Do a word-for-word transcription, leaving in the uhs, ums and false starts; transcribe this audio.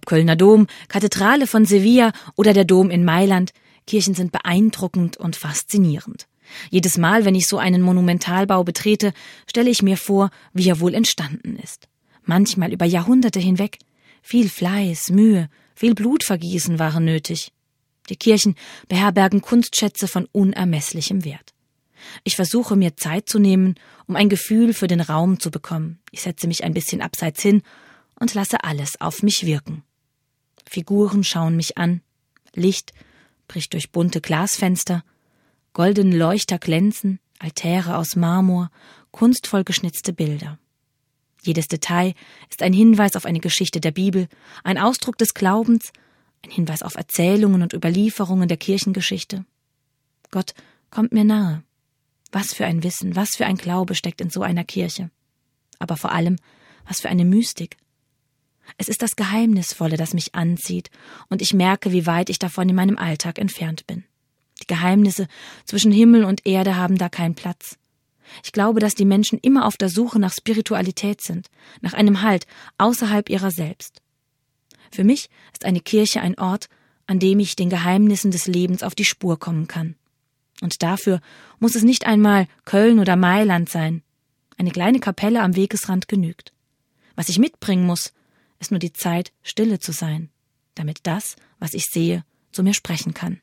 Ob Kölner Dom, Kathedrale von Sevilla oder der Dom in Mailand, Kirchen sind beeindruckend und faszinierend. Jedes Mal, wenn ich so einen Monumentalbau betrete, stelle ich mir vor, wie er wohl entstanden ist. Manchmal über Jahrhunderte hinweg. Viel Fleiß, Mühe, viel Blutvergießen waren nötig. Die Kirchen beherbergen Kunstschätze von unermesslichem Wert. Ich versuche, mir Zeit zu nehmen, um ein Gefühl für den Raum zu bekommen. Ich setze mich ein bisschen abseits hin und lasse alles auf mich wirken. Figuren schauen mich an. Licht bricht durch bunte Glasfenster. Goldene Leuchter glänzen, Altäre aus Marmor, kunstvoll geschnitzte Bilder. Jedes Detail ist ein Hinweis auf eine Geschichte der Bibel, ein Ausdruck des Glaubens, ein Hinweis auf Erzählungen und Überlieferungen der Kirchengeschichte. Gott kommt mir nahe. Was für ein Wissen, was für ein Glaube steckt in so einer Kirche. Aber vor allem, was für eine Mystik. Es ist das Geheimnisvolle, das mich anzieht, und ich merke, wie weit ich davon in meinem Alltag entfernt bin. Die Geheimnisse zwischen Himmel und Erde haben da keinen Platz. Ich glaube, dass die Menschen immer auf der Suche nach Spiritualität sind, nach einem Halt außerhalb ihrer selbst. Für mich ist eine Kirche ein Ort, an dem ich den Geheimnissen des Lebens auf die Spur kommen kann. Und dafür muss es nicht einmal Köln oder Mailand sein. Eine kleine Kapelle am Wegesrand genügt. Was ich mitbringen muss, ist nur die Zeit, stille zu sein, damit das, was ich sehe, zu mir sprechen kann.